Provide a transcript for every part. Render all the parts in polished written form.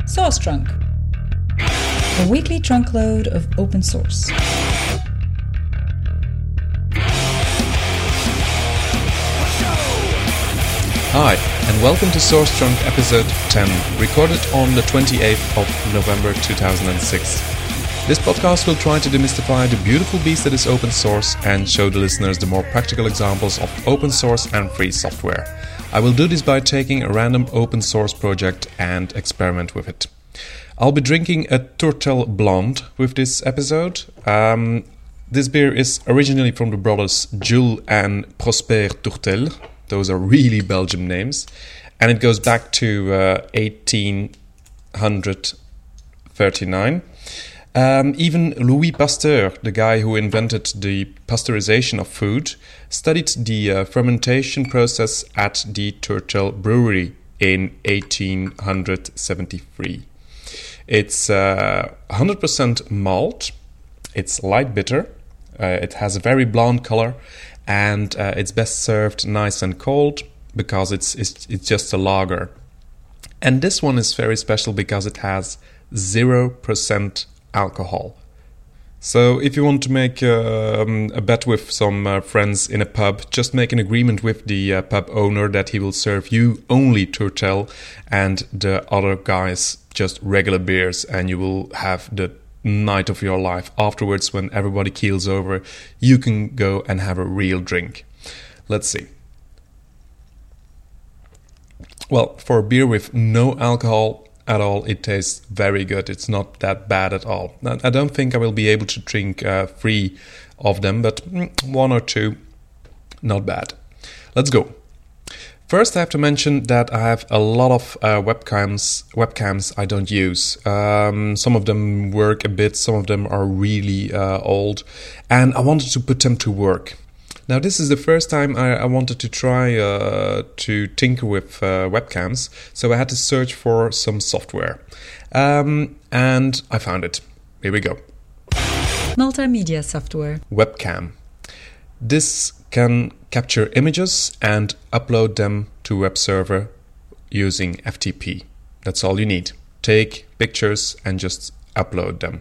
Source Trunk, a weekly trunkload of open source. Hi, and welcome to Source Trunk episode 10, recorded on the 28th of November 2006. This podcast will try to demystify the beautiful beast that is open source and show the listeners the more practical examples of open source and free software. I will do this by taking a random open source project and experiment with it. I'll be drinking a Tourtel Blonde with this episode. This beer is originally from the brothers Jules and Prosper Tourtel. Those are really Belgian names. And it goes back to 1839. Even Louis Pasteur, the guy who invented the pasteurization of food, studied the fermentation process at the Tourtel Brewery in 1873. It's 100% malt, it's light bitter, it has a very blonde color, and it's best served nice and cold because it's just a lager. And this one is very special because it has 0% alcohol. So if you want to make a bet with some friends in a pub, just make an agreement with the pub owner that he will serve you only Tourtel and the other guys just regular beers, and you will have the night of your life. Afterwards, when everybody keels over, you can go and have a real drink. Let's see. Well, for a beer with no alcohol at all, it tastes very good. It's not that bad at all. I don't think I will be able to drink 3 of them, but 1 or 2, not bad. Let's go. First, I have to mention that I have a lot of webcams I don't use. Some of them work a bit, some of them are really old, and I wanted to put them to work. Now, this is the first time I wanted to try to tinker with webcams, so I had to search for some software. And I found it. Here we go. Multimedia software. Webcam. This can capture images and upload them to a web server using FTP. That's all you need. Take pictures and just upload them.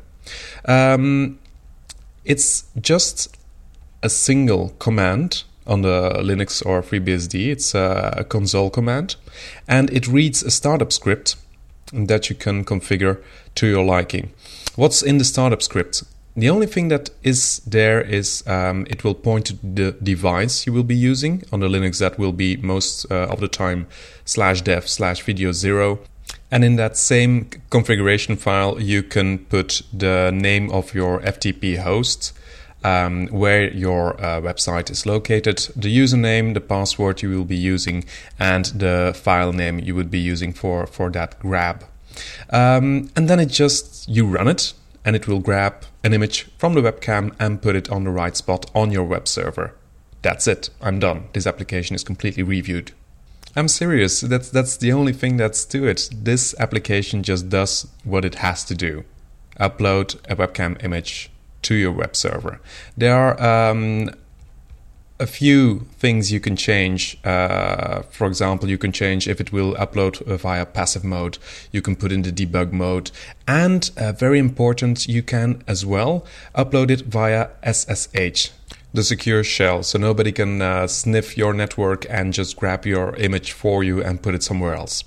It's just a single command on the Linux or FreeBSD. It's a console command, and it reads a startup script that you can configure to your liking. What's in the startup script? The only thing that is there is it will point to the device you will be using. On the Linux, that will be most of the time /dev/video0. And in that same configuration file, you can put the name of your FTP host, where your website is located, the username, the password you will be using, and the file name you would be using for that grab. And then you run it, and it will grab an image from the webcam and put it on the right spot on your web server. That's it. I'm done. This application is completely reviewed. I'm serious. That's the only thing that's to it. This application just does what it has to do. Upload a webcam image to your web server. There are a few things you can change. For example, you can change if it will upload via passive mode. You can put in the debug mode. And very important, you can as well upload it via SSH, the secure shell, so nobody can sniff your network and just grab your image for you and put it somewhere else.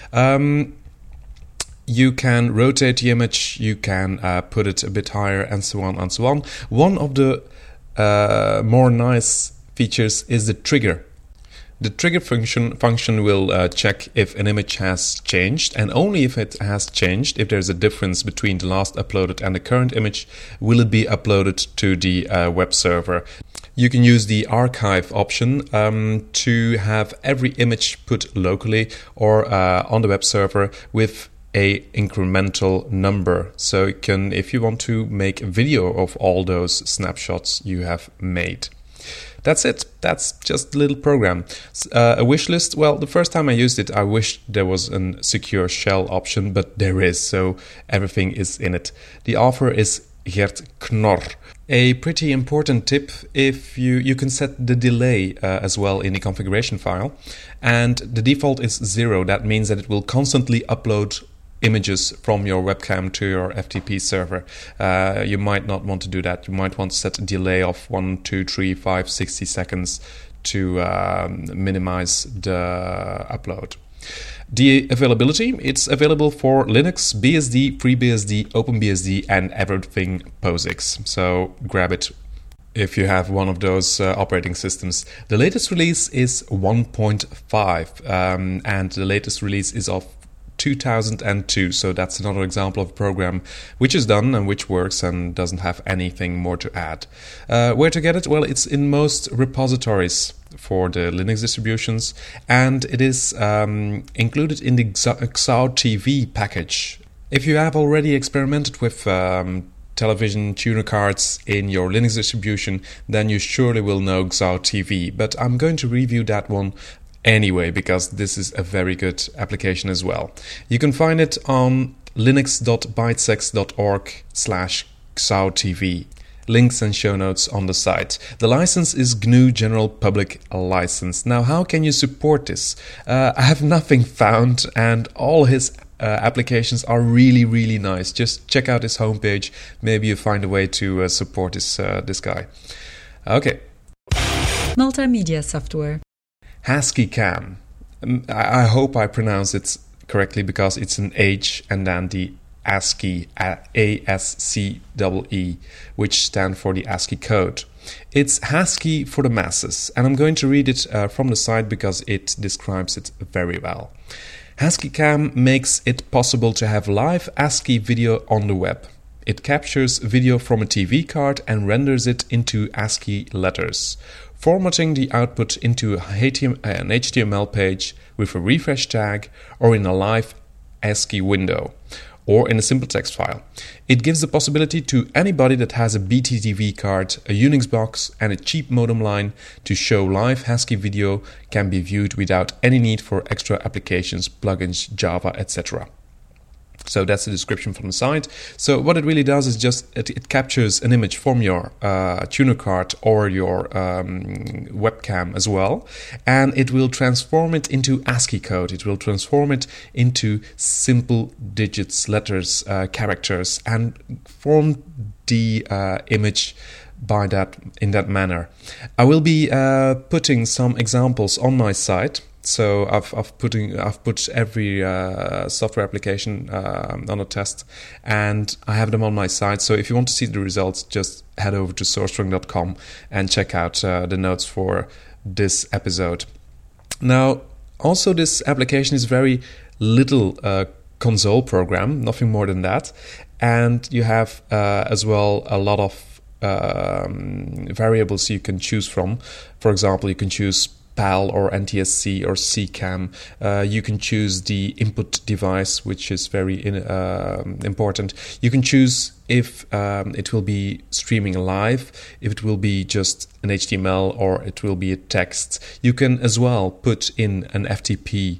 You can rotate the image, you can put it a bit higher, and so on and so on. One of the more nice features is the trigger. The trigger function will check if an image has changed, and only if it has changed, if there's a difference between the last uploaded and the current image, will it be uploaded to the web server. You can use the archive option to have every image put locally or on the web server with a incremental number. So you can, if you want to make a video of all those snapshots you have made. That's it. That's just a little program. A wish list. Well, the first time I used it, I wished there was a secure shell option, but there is, so everything is in it. The author is Gert Knorr. A pretty important tip, if you can set the delay as well in the configuration file, and the default is 0. That means that it will constantly upload images from your webcam to your FTP server. You might not want to do that. You might want to set a delay of 1, 2, 3, 5, 60 seconds to minimize the upload. The availability, it's available for Linux, BSD, FreeBSD, OpenBSD, and everything POSIX. So grab it if you have one of those operating systems. The latest release is 1.5, and the latest release is of 2002, so that's another example of a program which is done and which works and doesn't have anything more to add. Where to get it? Well, it's in most repositories for the Linux distributions, and it is included in the XAUTV package. If you have already experimented with television tuner cards in your Linux distribution, then you surely will know XAUTV, but I'm going to review that one anyway, because this is a very good application as well. You can find it on linux.bytex.org/XAUTV. Links and show notes on the site. The license is GNU General Public License. Now, how can you support this? I have nothing found, and all his applications are really, really nice. Just check out his homepage. Maybe you find a way to support this guy. Okay. Multimedia software. HaskyCam. I hope I pronounce it correctly, because it's an H and then the ASCII, ASCEE, which stand for the ASCII code. It's Hasky for the masses, and I'm going to read it from the site because it describes it very well. HaskyCam makes it possible to have live ASCII video on the web. It captures video from a TV card and renders it into ASCII letters, formatting the output into an HTML page with a refresh tag, or in a live ASCII window, or in a simple text file. It gives the possibility to anybody that has a BTTV card, a Unix box, and a cheap modem line to show live ASCII video can be viewed without any need for extra applications, plugins, Java, etc. So that's the description from the site. So what it really does is just it captures an image from your tuner card or your webcam as well, and it will transform it into ASCII code. It will transform it into simple digits, letters, characters, and form the image in that manner. I will be putting some examples on my site. So I've put every software application on a test, and I have them on my site. So if you want to see the results, just head over to sourcetrunk.com and check out the notes for this episode. Now, also this application is very little console program, nothing more than that, and you have as well a lot of variables you can choose from. For example, you can choose PAL or NTSC or CCAM. You can choose the input device, which is very important. You can choose if it will be streaming live, if it will be just an HTML, or it will be a text. You can as well put in an FTP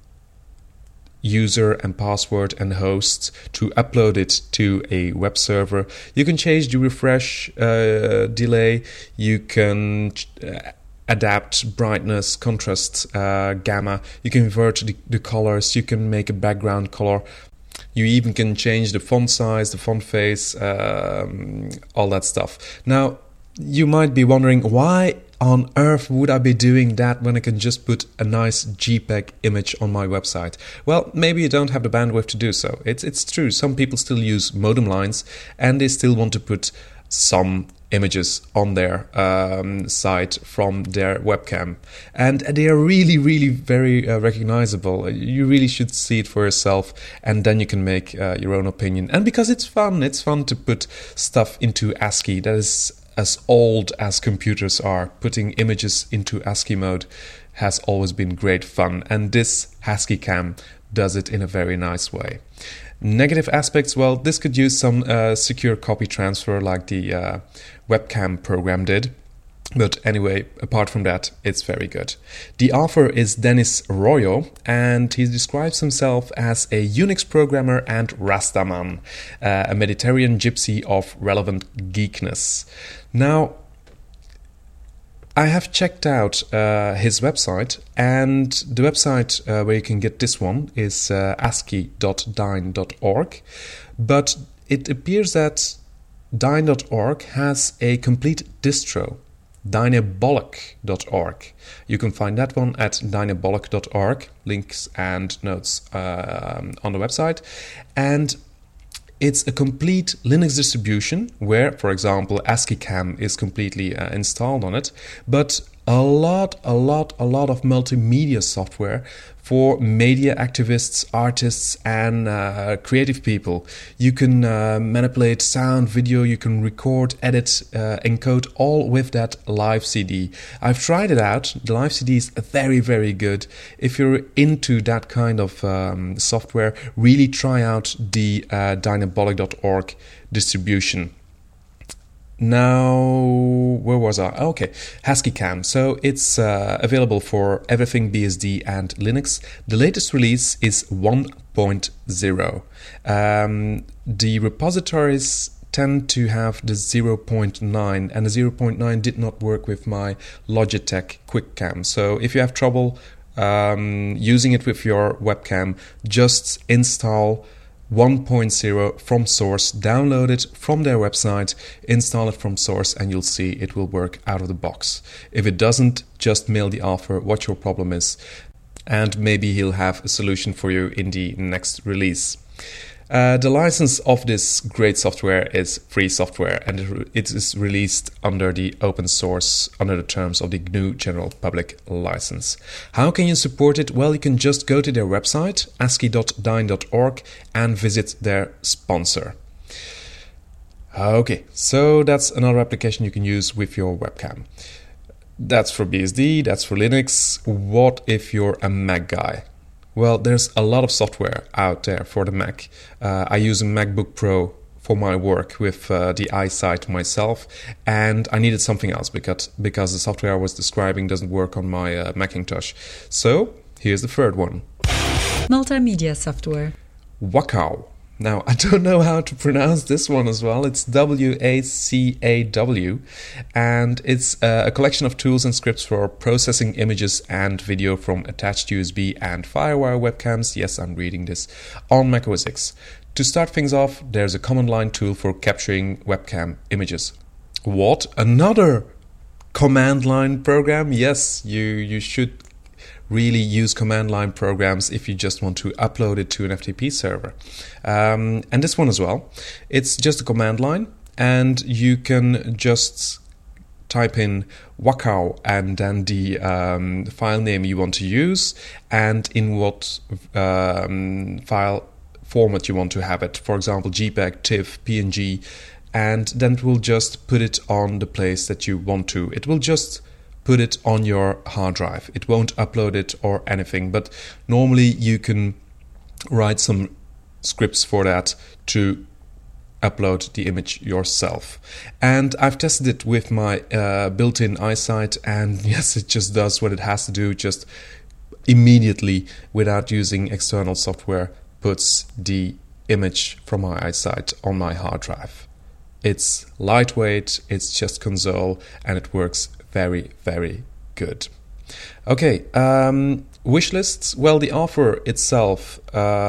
user and password and host to upload it to a web server. You can change the refresh delay. You can adapt brightness, contrast, gamma. You can invert the colors. You can make a background color. You even can change the font size, the font face, all that stuff. Now, you might be wondering, why on earth would I be doing that when I can just put a nice JPEG image on my website? Well, maybe you don't have the bandwidth to do so. It's true. Some people still use modem lines, and they still want to put some images on their site from their webcam, and they are really, really very recognizable. You really should see it for yourself, and then you can make your own opinion. And because it's fun to put stuff into ASCII. That is as old as computers are. Putting images into ASCII mode has always been great fun, and this HaskyCam does it in a very nice way. Negative aspects, well, this could use some secure copy transfer like the webcam program did. But anyway, apart from that, it's very good. The author is Dennis Royo, and he describes himself as a Unix programmer and Rastaman, a Mediterranean gypsy of relevant geekness. Now, I have checked out his website, and the website where you can get this one is ascii.dyn.org, but it appears that dyn.org has a complete distro, dynabolic.org. You can find that one at dynabolic.org, links and notes on the website, and it's a complete Linux distribution where, for example, ASCII-Cam is completely installed on it, but a lot of multimedia software for media activists, artists, and creative people. You can manipulate sound, video, you can record, edit, encode, all with that Live CD. I've tried it out. The Live CD is very, very good. If you're into that kind of software, really try out the dynabolic.org distribution. Now, where was I? Okay, ASCII-Cam. So it's available for everything BSD and Linux. The latest release is 1.0. The repositories tend to have the 0.9, and the 0.9 did not work with my Logitech QuickCam. So if you have trouble using it with your webcam, just install 1.0 from source, download it from their website, install it from source, and you'll see it will work out of the box. If it doesn't, just mail the author what your problem is, and maybe he'll have a solution for you in the next release. The license of this great software is free software, and it is released under the open source, under the terms of the GNU General Public License. How can you support it? Well, you can just go to their website, ascii.dyn.org, and visit their sponsor. Okay, so that's another application you can use with your webcam. That's for BSD, that's for Linux. What if you're a Mac guy? Well, there's a lot of software out there for the Mac. I use a MacBook Pro for my work with the iSight myself, and I needed something else because the software I was describing doesn't work on my Macintosh. So, here's the third one. Multimedia software. Wacom. Now, I don't know how to pronounce this one as well. It's WACAW, and it's a collection of tools and scripts for processing images and video from attached USB and FireWire webcams. Yes, I'm reading this on Mac OS X. To start things off, there's a command line tool for capturing webcam images. What? Another command line program? Yes, you should really use command line programs if you just want to upload it to an FTP server. And this one as well. It's just a command line, and you can just type in Wacom and then the file name you want to use and in what file format you want to have it. For example, JPEG, TIFF, PNG, and then it will just put it on the place that you want to. It will just put it on your hard drive. It won't upload it or anything, but normally you can write some scripts for that to upload the image yourself. And I've tested it with my built-in iSight, and yes, it just does what it has to do, just immediately, without using external software, puts the image from my iSight on my hard drive. It's lightweight, it's just console, and it works very, very good. Okay, wish lists. Well, the author itself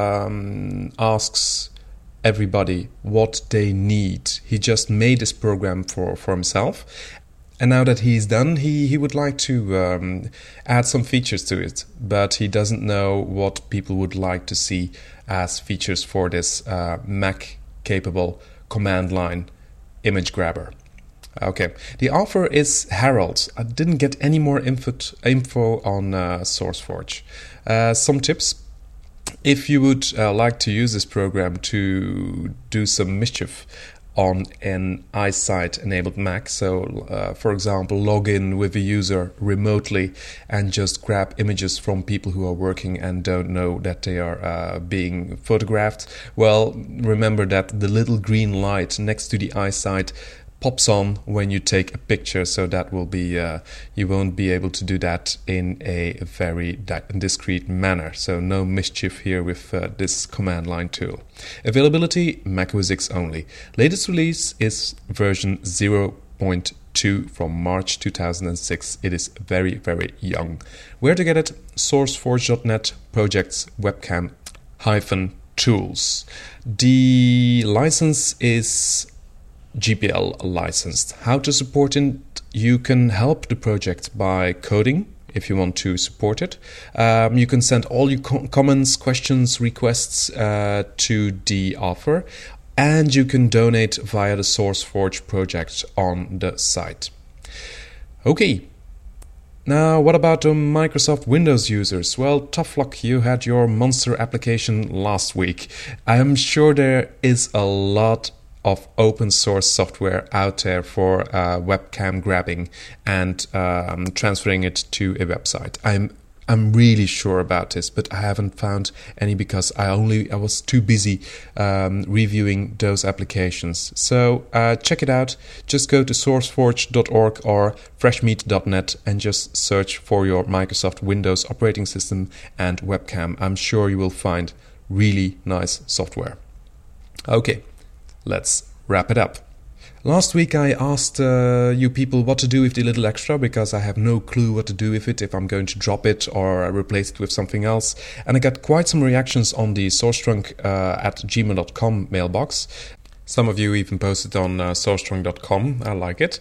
asks everybody what they need. He just made this program for himself, and now that he's done, he would like to add some features to it, but he doesn't know what people would like to see as features for this Mac-capable command line image grabber. Okay, the author is Harold. I didn't get any more info on SourceForge. Some tips. If you would like to use this program to do some mischief on an iSight-enabled Mac, so for example, log in with a user remotely and just grab images from people who are working and don't know that they are being photographed, well, remember that the little green light next to the iSight pops on when you take a picture, so that will be you won't be able to do that in a very discreet manner. So no mischief here with this command line tool. Availability, Mac OS X only. Latest release is version 0.2. 2 from March 2006. It is very, very young. Where to get it? SourceForge.net projects webcam-tools. The license is GPL licensed. How to support it? You can help the project by coding if you want to support it. You can send all your comments, questions, requests to the author, and you can donate via the SourceForge project on the site. Okay. Now, what about the Microsoft Windows users? Well, tough luck, you had your monster application last week. I am sure there is a lot of open source software out there for webcam grabbing and transferring it to a website. I'm really sure about this, but I haven't found any because I was too busy reviewing those applications. So check it out. Just go to sourceforge.org or freshmeat.net and just search for your Microsoft Windows operating system and webcam. I'm sure you will find really nice software. Okay. Let's wrap it up. Last week I asked you people what to do with the little extra because I have no clue what to do with it, if I'm going to drop it or replace it with something else. And I got quite some reactions on the sourcetrunk@gmail.com mailbox. Some of you even posted on sourcetrunk.com. I like it.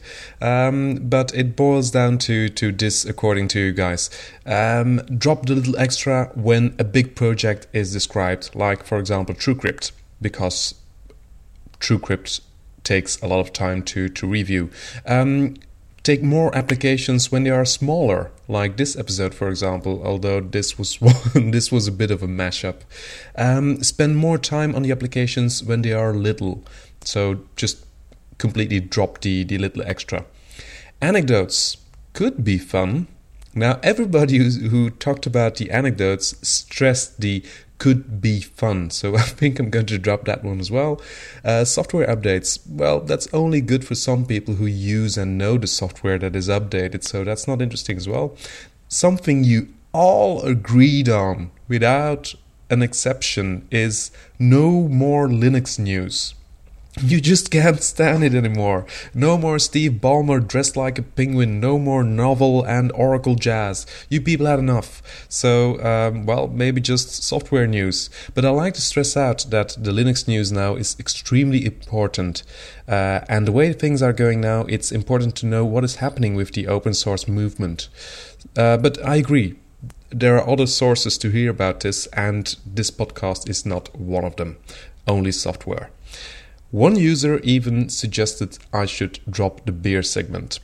But it boils down to this, according to you guys. Drop the little extra when a big project is described, like, for example, TrueCrypt, because TrueCrypt takes a lot of time to review. Take more applications when they are smaller, like this episode, for example, although this was this was a bit of a mashup. Spend more time on the applications when they are little. So just completely drop the little extra. Anecdotes could be fun. Now, everybody who talked about the anecdotes stressed the could be fun, so I think I'm going to drop that one as well. Software updates, well, that's only good for some people who use and know the software that is updated, so that's not interesting as well. Something you all agreed on without an exception is no more Linux news. You just can't stand it anymore. No more Steve Ballmer dressed like a penguin. No more novel and Oracle jazz. You people had enough. So, well, maybe just software news. But I like to stress out that the Linux news now is extremely important. And the way things are going now, it's important to know what is happening with the open source movement. But I agree. There are other sources to hear about this, and this podcast is not one of them. Only software. One user even suggested I should drop the beer segment.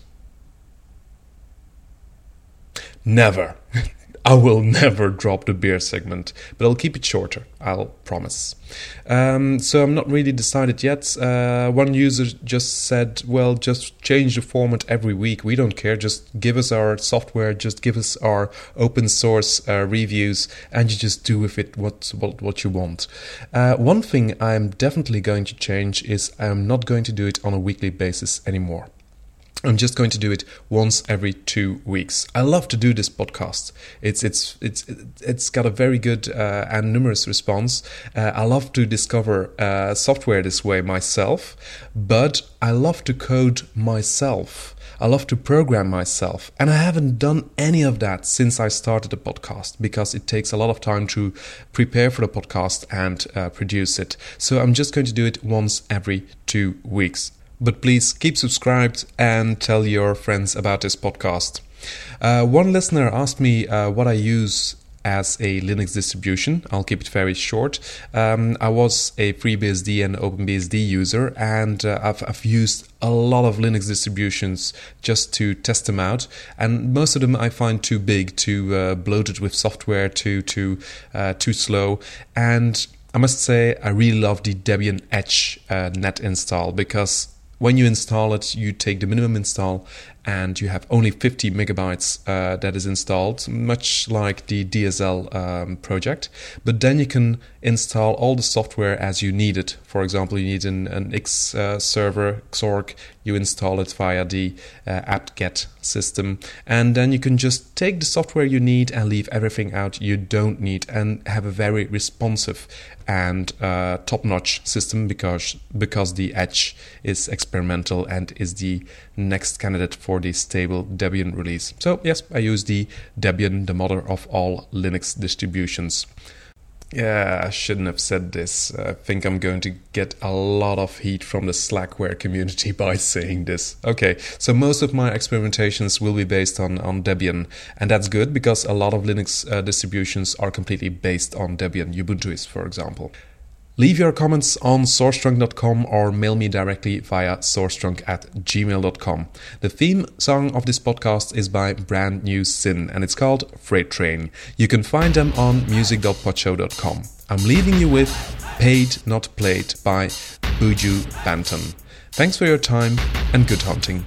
Never. I will never drop the beer segment, but I'll keep it shorter, I'll promise. So I'm not really decided yet. One user just said, well, just change the format every week. We don't care. Just give us our software, just give us our open source reviews, and you just do with it what you want. One thing I'm definitely going to change is I'm not going to do it on a weekly basis anymore. I'm just going to do it once every 2 weeks. I love to do this podcast. It's got a very good and numerous response. I love to discover software this way myself, but I love to code myself. I love to program myself, and I haven't done any of that since I started the podcast because it takes a lot of time to prepare for the podcast and produce it. So I'm just going to do it once every 2 weeks. But please keep subscribed and tell your friends about this podcast. One listener asked me what I use as a Linux distribution. I'll keep it very short. I was a FreeBSD and OpenBSD user, and I've used a lot of Linux distributions just to test them out. And most of them I find too big, too bloated with software, too slow. And I must say I really love the Debian Edge net install because when you install it, you take the minimum install and you have only 50 megabytes that is installed, much like the DSL project. But then you can install all the software as you need it. For example, you need an X server, Xorg, you install it via the apt-get system, and then you can just take the software you need and leave everything out you don't need, and have a very responsive and top-notch system, because the Edge is experimental and is the next candidate for the stable Debian release. So yes, I use the Debian, the mother of all Linux distributions. Yeah, I shouldn't have said this. I think I'm going to get a lot of heat from the Slackware community by saying this. Okay, so most of my experimentations will be based on Debian, and that's good because a lot of Linux distributions are completely based on Debian, Ubuntu, for example. Leave your comments on sourcetrunk.com or mail me directly via sourcetrunk@gmail.com. The theme song of this podcast is by Brand New Sin, and it's called Freight Train. You can find them on music.podshow.com. I'm leaving you with Paid Not Played by Buju Banton. Thanks for your time and good hunting.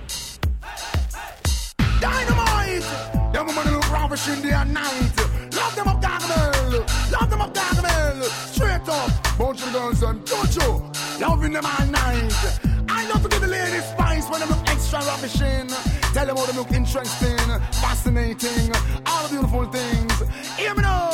Dynamite! Them women look ravish in the night. Love them up, Gargamel! Love them up, Gargamel! Straight up! Bunch of girls and Jojo, loving them all night. I love to give the ladies spice when they look extra ravishing. Tell them how they look interesting, fascinating, all the beautiful things. Hear me now,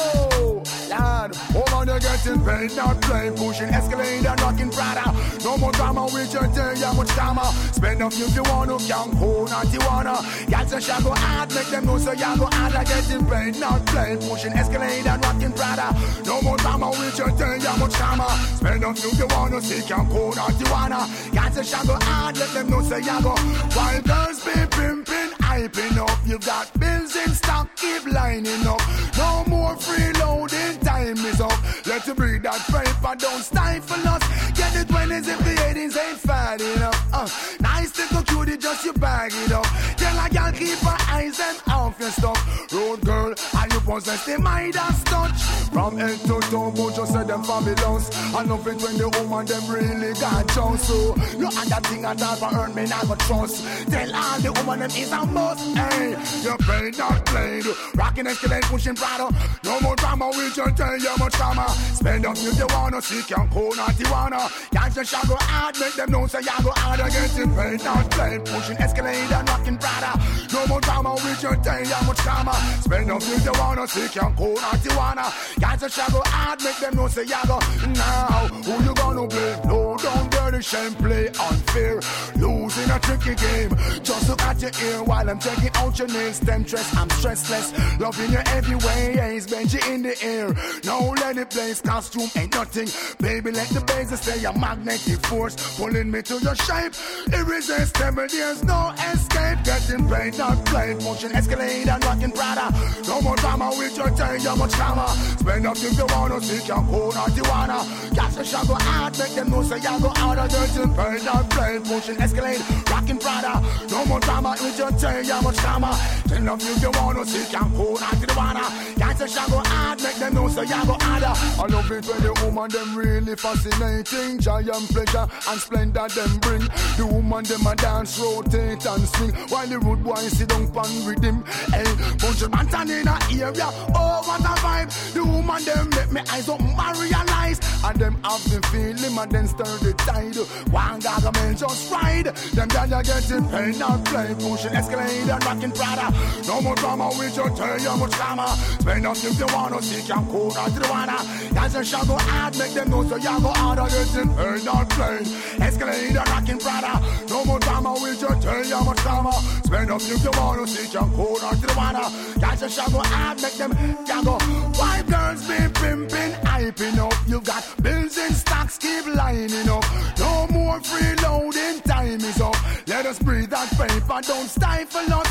lad. Over there getting paid, not playing, pushing escalator, rocking Prada. No more drama with your day, yeah, much drama. Spend up if you want to, young cool, not you wanna. Y'all say shall go hard, make them know so y'all go hard. Like getting paid, not playing, pushing escalator, rocking Prada. No more drama with your day, yeah, much drama. Spend up if you want to, see young cool, not you wanna. Y'all say shall go hard, let them know so y'all go. While girls be pimping, hyping up, you got bills in stock, keep lining up. No more freeloading, time is up. Let you breathe that paper, don't stifle us. Get the 20s if the 80s ain't fat enough. Nice little cutie, just you bag it up. Tell a girl keep her eyes and off your stuff. Road girl, and you possess the Midas touch. From head to toe, but you say them fabulous. I love it when the woman them really got chose. So no other thing at all for earn me not go trust. Tell all the woman them is a must. Hey, you paid not played. Rocking escalate, pushing Prada. No more drama, we just tell you much drama. Spend up if you wanna, see can cool, not you wanna. Y'all just shall go hard, make them know say y'all go hard. Getting paid not played, pushing escalate and rocking Prada. No more drama, we just tell you much drama. Spend up if you wanna, see can cool, not you wanna. Y'all just shall go hard, make them know say y'all go. Now, who you gonna play? No, don't dirty shame, play unfair. Losing a tricky game. Just look at your ear while I'm checking out your nails. Temptress, I'm stressless. Loving you every way, Ace Benji in the air. No, let it blaze, costume ain't nothing. Baby, let the bass stay a magnetic force. Pulling me to your shape. Irresistible, there's no escape. Getting paid, not played. Motion escalate and rocking Prada. No more drama with your tail, you much drama. Spend up if you wanna, see can cool, not you wanna. Got the shall go hard, make them know say y'all go out of getting paid, not played. Motion escalate, rocking Prada. No more drama with your tail, you much drama. Tell them if you wanna, see can cool, not you wanna. Got the shall go hard, make them know say y'all go harder. I love it when the woman them really fascinating. Giant pleasure and splendor them bring. The woman them a dance, rotate and swing, while the rude boy sit down pan with him. Hey, bunch of man in a area, oh what a vibe. The woman them make me eyes up materialize, and them have the feeling and then stir the tide. One Gargamel just ride. Them guys getting paid, not play, pushing escalate and rocking Prada. No more drama with your tail, you much drama. Spend up if you wanna, see can cool, not you wanna. Guys just shall go hard, make them know so y'all go harder. Getting paid, not playing, escalate and rocking Prada. No more drama with your tail, you much drama. Spend up if you wanna, see can cool, not you wanna. Guys just shall go hard, make them y'all go. White girls be pimping, hyping up. You got bills in stocks, keep lining up. No more freeloading, time is up. Let us breathe that paper, don't stifle us. Get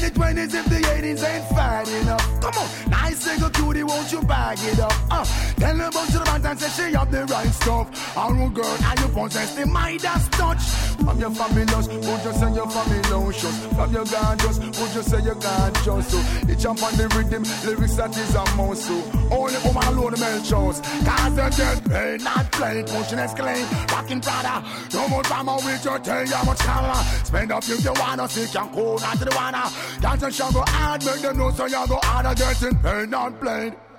the 20s if the 80s ain't fat enough. Come on, nice little cutie, won't you bag it up? Tell her about to the band and say she have the right stuff. Our girl and your possess the Midas touch. From your fabulous, would you say you're fabulous? From your gorgeous, would you say you're gorgeous? So it jump on the rhythm, lyrics that is a muscle. Only woman alone the male chose. Cause they get paid, not played. Motion escalate, rockin' Prada. No more drama with your tail, you much color. Spend up if you wanna, see can go not to the wanna. Dance and shall go hard, make them know so you go harder. Getting paid, not played.